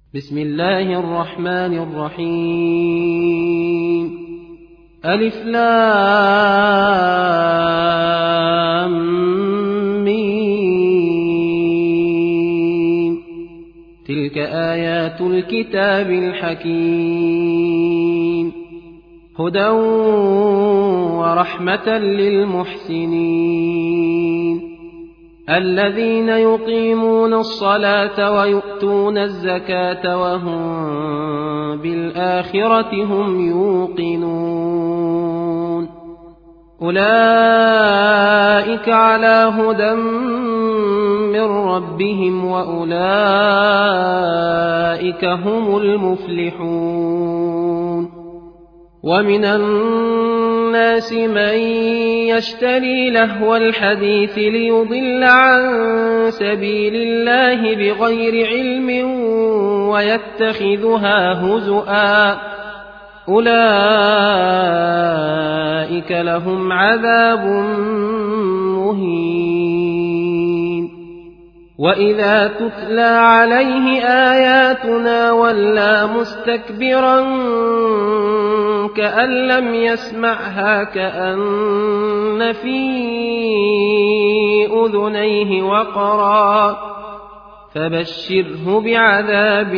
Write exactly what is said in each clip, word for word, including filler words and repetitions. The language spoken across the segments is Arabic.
بسم الله الرحمن الرحيم ألف لام ميم تلك آيات الكتاب الحكيم هدى ورحمة للمحسنين الذين يقيمون الصلاة ويؤتون الزكاة وهم بالآخرة هم يوقنون أولئك على هدى من ربهم وأولئك هم المفلحون ومن الناس من يشتري لهو الحديث ليضل عن سبيل الله بغير علم ويتخذها هزؤا أولئك لهم عذاب مهين وإذا تتلى عليه آياتنا ولى مستكبرا كأن لم يسمعها كأن في أذنيه وقرا فبشره بعذاب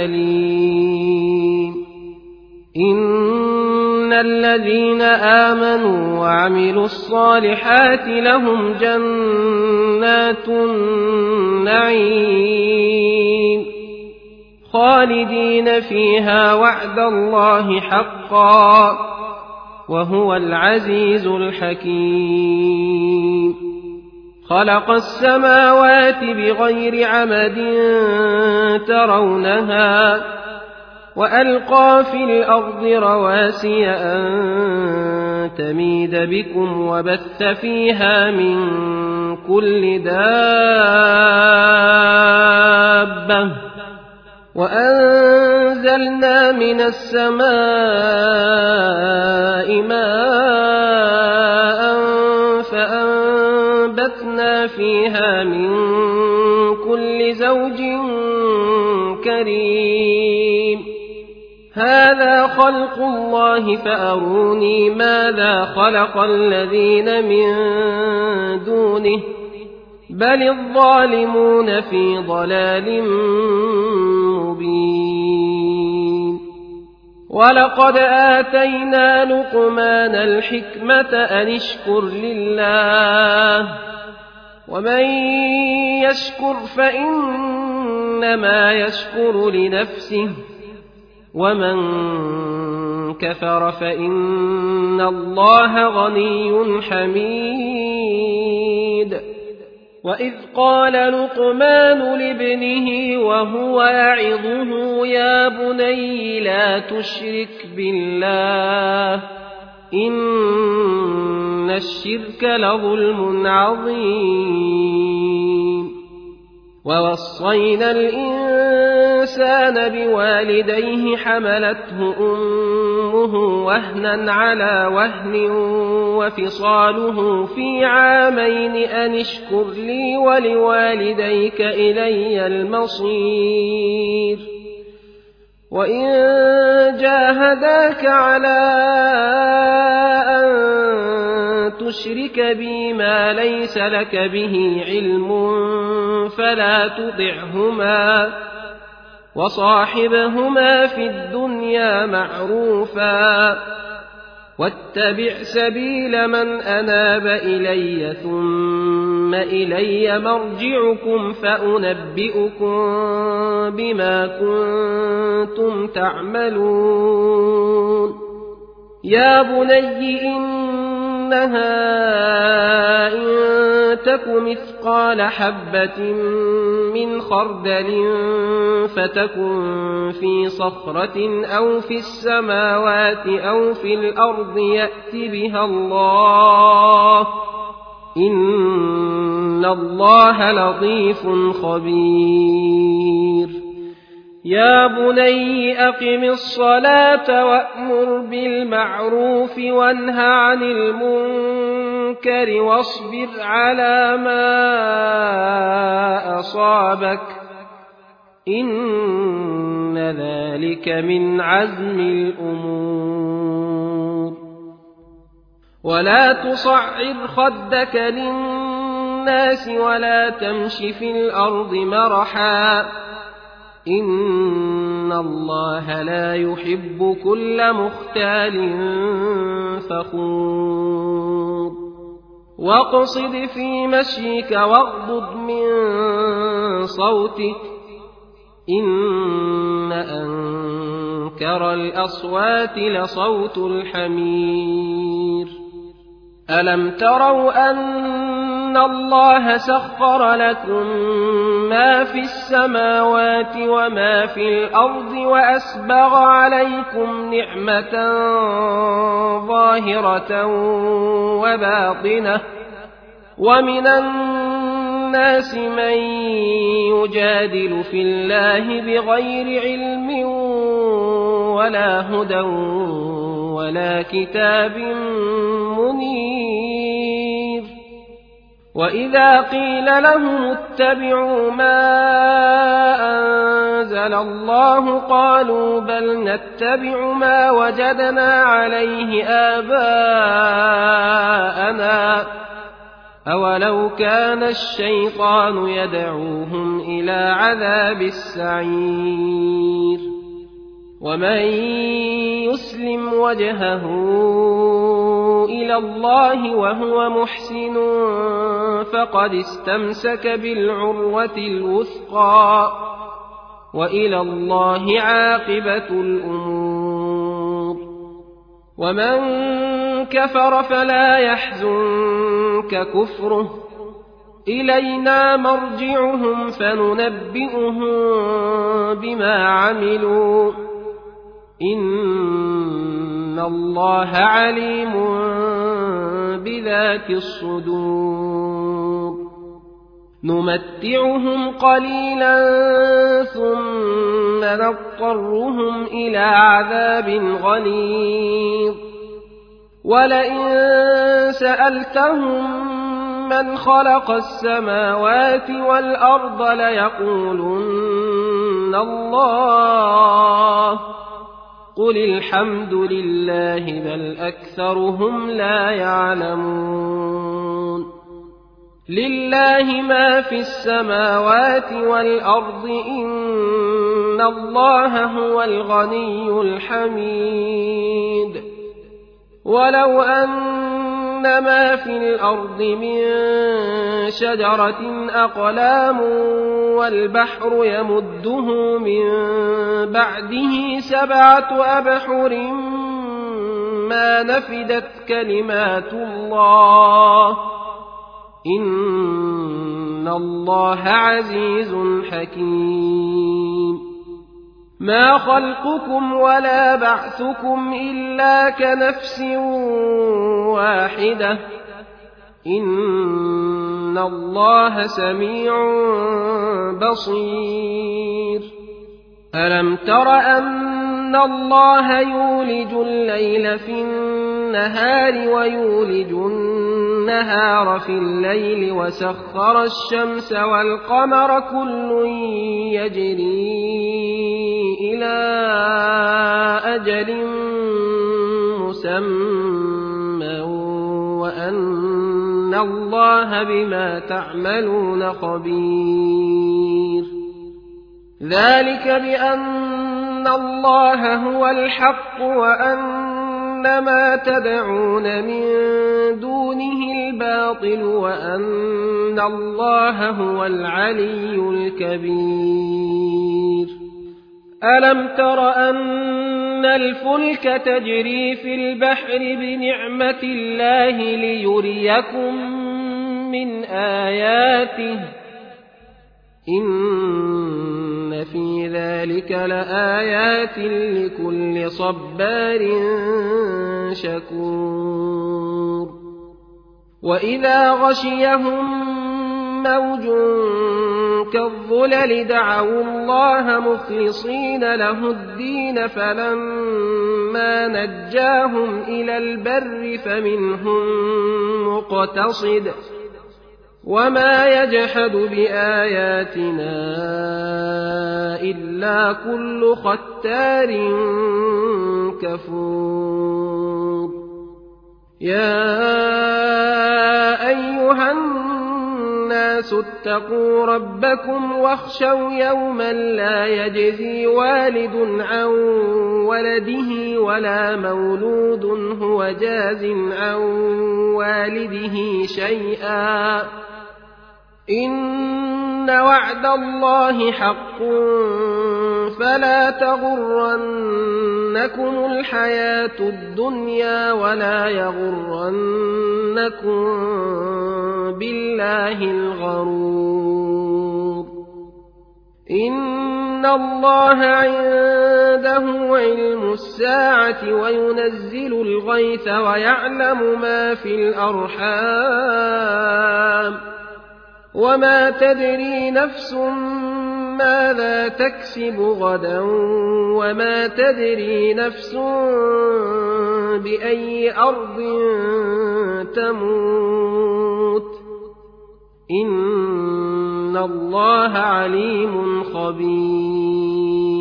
أليم إن الذين آمنوا وعملوا الصالحات لهم جنات النعيم خالدين فيها وعد الله حقا وهو العزيز الحكيم خلق السماوات بغير عمد ترونها وألقى في الأرض رواسي أن تميد بكم وبث فيها من كل دابة وأنزلنا من السماء ماء فأنبتنا فيها من كل زوج كريم هذا خلق الله فأروني ماذا خلق الذين من دونه بل الظالمون في ضلال مبين ولقد آتينا لقمان الحكمة أن اشكر لله ومن يشكر فإنما يشكر لنفسه ومن كفر فإن الله غني حميد وإذ قال لقمان لابنه وهو يعظه يا بني لا تشرك بالله إن الشرك لظلم عظيم ووصينا الإنسان بوالديه حملته أمه وهنا على وهن وفصاله في عامين أن اشكر لي ولوالديك إلي المصير وإن جاهداك على أن تشرك بي ما ليس لك به علم فلا تطعهما وصاحبهما في الدنيا معروفا واتبع سبيل من أناب إلي ثم إلي مرجعكم فأنبئكم بما كنتم تعملون يا بني إنها إن تك مثقال حبة من خردل فتكن في صخرة أو في السماوات أو في الأرض يأت بها الله إن الله لطيف خبير يا بني أقم الصلاة وأمر بالمعروف وانه عن المنكر واصبر على ما أصابك إن ذلك من عزم الأمور. ولا تصعر خدك للناس ولا تمش في الأرض مرحا إن الله لا يحب كل مختال فخور. واقصد في مشيك واغضض من صوتك إن أنكر الأصوات لصوت الحمير. ألم تروا أن الله سخر لكم ما في السماوات وما في الأرض وأسبغ عليكم نعمة ظاهرة وباطنة ومن الناس من يجادل في الله بغير علم ولا هدى ولا كتاب منير. وإذا قيل لهم اتبعوا ما أنزل الله قالوا بل نتبع ما وجدنا عليه آباءنا أولو كان الشيطان يدعوهم إلى عذاب السعير. ومن يسلم وجهه إلى الله وهو محسن فقد استمسك بالعروة الوثقى وإلى الله عاقبة الأمور. ومن كفر فلا يحزنك كفره إلينا مرجعهم فننبئهم بما عملوا إن الله عليم بذات الصدور. نمتعهم قليلا ثم نضطرهم إلى عذاب غليظ. ولئن سألتهم من خلق السماوات والأرض ليقولن الله قل الحمد لله بل أكثرهم لا يعلمون. لله ما في السماوات والأرض إن الله هو الغني الحميد. ولو أن ما في الأرض من شجرة أقلام والبحر يمده من بعده سبعة أبحر ما نفدت كلمات الله إن الله عزيز حكيم. ما خلقكم ولا بعثكم إلا كنفس واحدة إن الله سميع بصير. ألم تر أن الله يولج الليل في النهار ويولج النهار في الليل وسخر الشمس والقمر كل يجري إلى أجل مسمى وأن الله بما تعملون خبير. ذلك بأن الله هو الحق وأن ما تدعون من دونه الباطل وأن الله هو العلي الكبير. ألم تر أن الفلك تجري في البحر بنعمة الله ليريكم من آياته إن في ذلك لآيات لكل صبار شكور. وإذا غشيهم موج كالظلل دعوا الله مخلصين له الدين فلما نجاهم إلى البر فمنهم مقتصد وما يجحد بآياتنا إلا كل ختار كفور يا أيها الناس اتقوا ربكم واخشوا يوما لا يجزي والد عن ولده ولا مولود هو جاز عن والده شيئا إن وعد الله حق فلا تغرنكم الحياة الدنيا ولا يغرنكم بالله الغرور إن الله عنده علم الساعة وينزل الغيث ويعلم ما في الأرحام وما تدري نفس ماذا تكسب غدا وما تدري نفس بأي أرض تموت إن الله عليم خبير